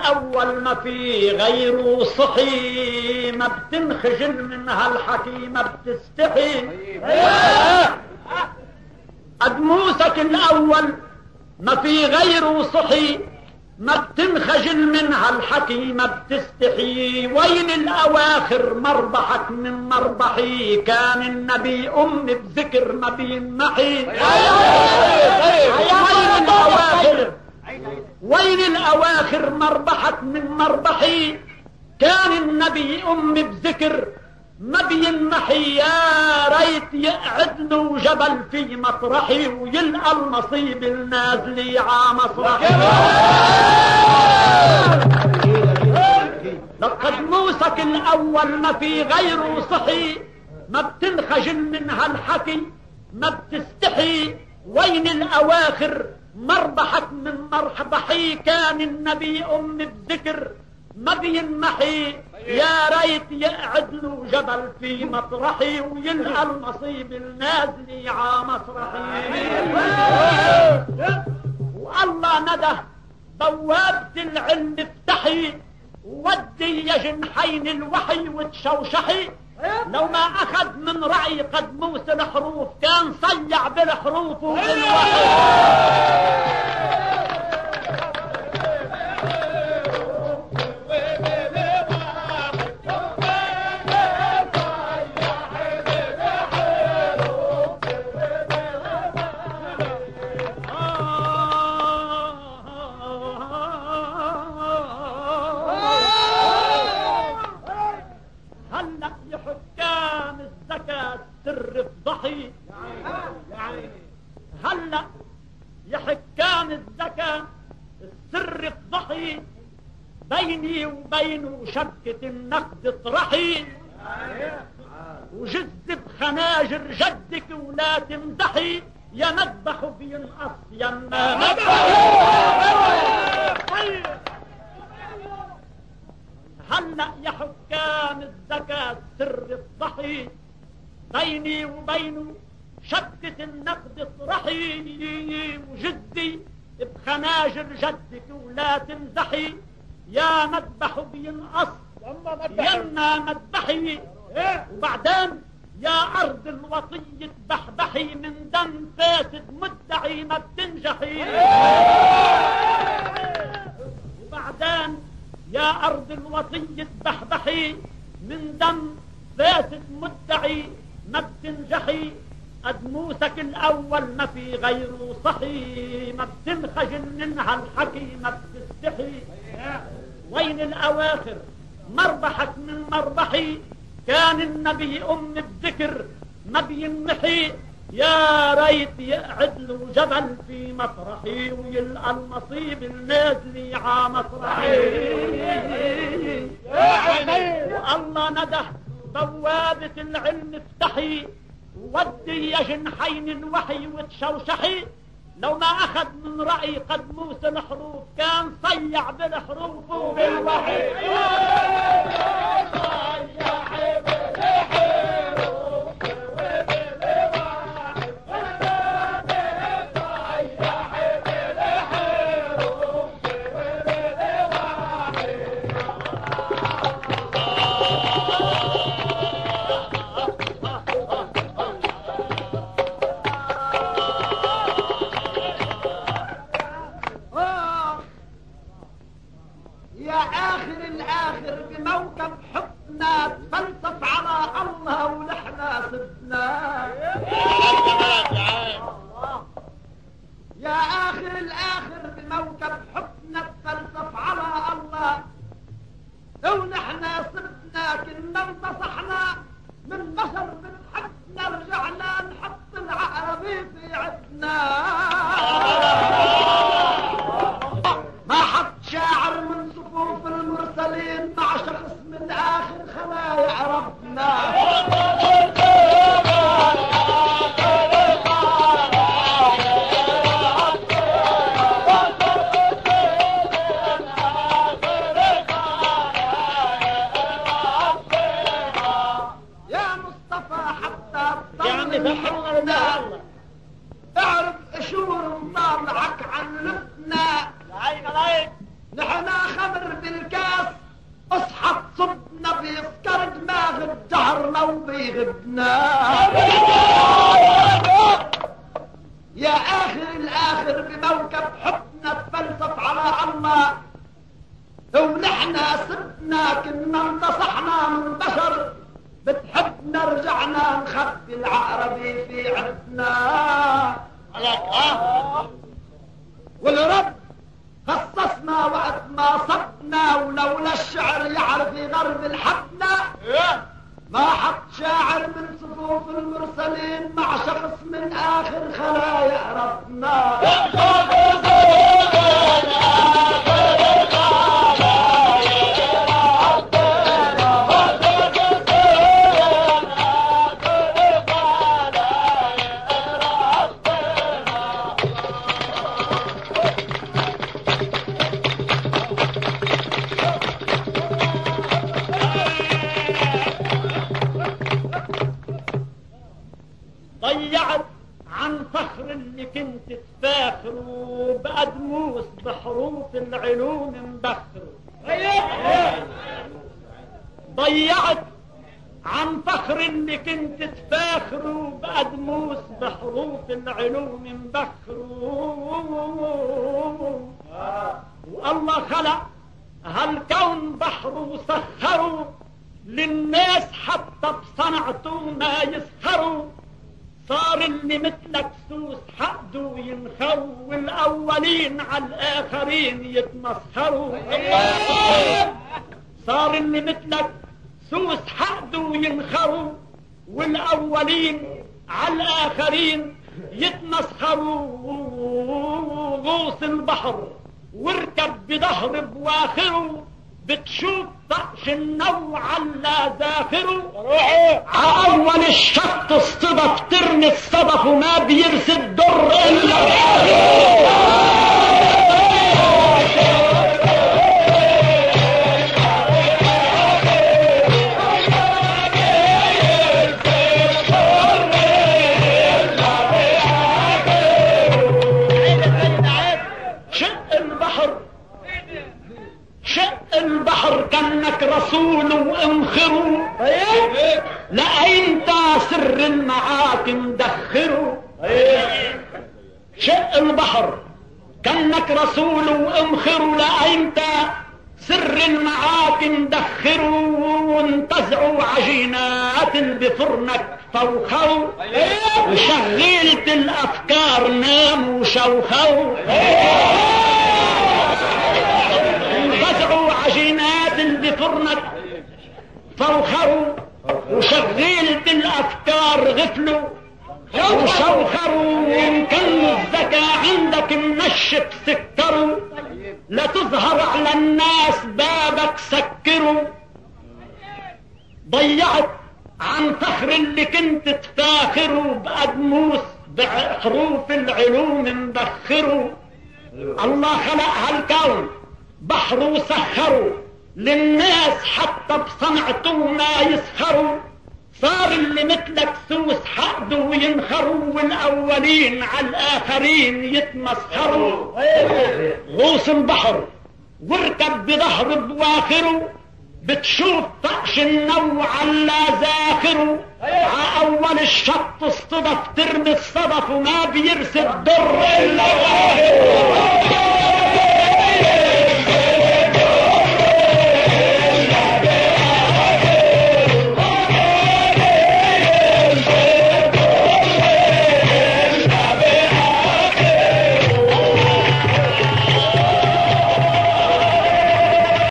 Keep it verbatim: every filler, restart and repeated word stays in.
الأول ما في غيره صحي، ما بتنخجل منها الحكي ما بتستحي. قد موسك الأول ما في غيره صحي، ما بتنخجل منها الحكي ما بتستحي. وين الأواخر مربحك من مربحي، كان النبي أم بذكر ما بينمحي. وين الأواخر وين الأواخر مربحك من مربحي، كان النبي أم بذكر ما بينمحي. يا ريت يقعد له جبل في مطرحي، ويلقى النصيب النازلي ع مصرحي. لقد موسك الأول ما في غيره صحي، ما بتنخجل منها الحكي ما بتستحي. وين الأواخر مربحك من مرحبحي، كان النبي أم بذكر ما بينمحي. يا ريت يقعد له جبل في مطرحي، ويلقى النصيب النازلي ع مصرحي. والله ندى بوابة العلم افتحي، ودي يا جنحين الوحي وتشوشحي. لو ما أخذ من رأي قد موسى الحروف، كان صيع بالحروف وبالوحي. هلا يا حكام الزكاة السر فضحي، بيني وبينه شبكة النقد اطرحي. وجذب خناجر جدك ولا تمدحي، يا مذبح بينقص يا ما مذبح. هلا يا حكام الزكاة السر فضحي، بيني وبينه شبكة النقد اطرحي. وجدي بخناجر جدك ولا تمزحي، يا مذبح بينقص يما مذبحي. وبعدين يا أرض الوطية تبحبحي، من دم فاسد مدعي ما بتنجحي. وبعدين يا أرض الوطية تبحبحي، من دم فاسد مدعي ما بتنجحي. قد موسك الأول ما في غيره صحي، ما بتنخجل منها الحكي ما بتستحي. وين الأواخر مربحك من مربحي، كان النبي أم بذكر ما بينمحي. يا ريت يقعد له جبل في مطرحي، ويلقى النصيب النازلي ع مطرحي. والله ندى بوابة العلم افتحي، ودي يا جنحين الوحي وتشوشحي. لو ما أخذ من رأي قد موسى الحروف، كان صيع بالحروف وبالوحي. نحنا خمر بالكاس اصحى تصبنا بيسكر دماغ الدهر لو بيغبنا يا اخر الاخر بموكب حبنا تفلسف على الله ونحنا سبنا كنا انتصحنا من بشر بتحبنا رجعنا نخبي العقربي في عدنا والرب خصصنا وقت ما صبنا ولولا الشعر يعرف يغرب الحبنا ما حط شاعر من صفوف المرسلين مع شخص من اخر خلايا ربنا ضيعت عن فخر اللي كنت تفاخره بأدموس بحروف العلوم مبخره ضيعت عن فخر اللي كنت تفاخره بأدموس بحروف العلوم مبخره والله خلق هالكون بحره وسخره للناس حتى بصنعته ما يسخروا صار اللي مثلك سوس حقده ينخو والاولين على الاخرين يتمسخروا صار اللي مثلك سوس حقده ينخروا والاولين على الاخرين يتمسخروا غوص البحر واركب بظهر بواخره بتشوف طقش النوع على ذاخره اول الشط الصدف ترمي الصدف وما بيرسي الدر الا البحر كانك رسول وامخروا لأنت سر المعاك مدخروا شق البحر كانك رسول وامخروا لأنت سر المعاك مدخروا وانتزعوا عجينات بفرنك فوخوا وشغيلة الافكار ناموا وشوخوا عجينات بفرنك فوخروا وشغيلة الافكار غفلوا وشوخروا وكانوا الذكاء عندك منشف سكروا لا تظهر على الناس بابك سكروا ضيعت عن فخر اللي كنت تفاخروا بأدموس بحروف العلوم مبخروا الله خلق هالكون بحر وسخروا للناس حتى بصنعته ما يسخروا صار اللي مثلك سوس حقده وينخروا والاولين على الاخرين يتمسخروا غوص البحر واركب بظهر بواخره بتشوف طقش النوع على ذاخره ع اول الشط اصطدف ترمي الصدف وما بيرسي الدر الا